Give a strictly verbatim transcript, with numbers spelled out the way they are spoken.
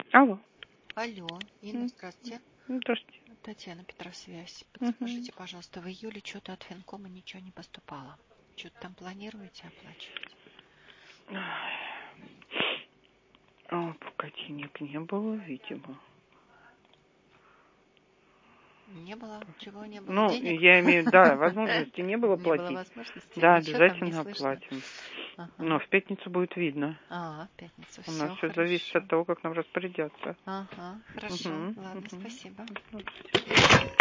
Алло. Алло, Инна, здравствуйте. Здравствуйте. Татьяна, Петросвязь. Подскажите, угу. пожалуйста, в июле что-то от Финкома ничего не поступало. Что-то там планируете оплачивать? А, пока денег не было, видимо. Не было? Чего не было? Ну, денег? я имею, да, возможности не было платить. Не было возможности? Да, Ничего обязательно оплатим. Ага. Но в пятницу будет видно. А, в пятницу. У все нас все хорошо. зависит от того, как нам распорядятся. Ага, хорошо. Угу, Ладно, угу. спасибо.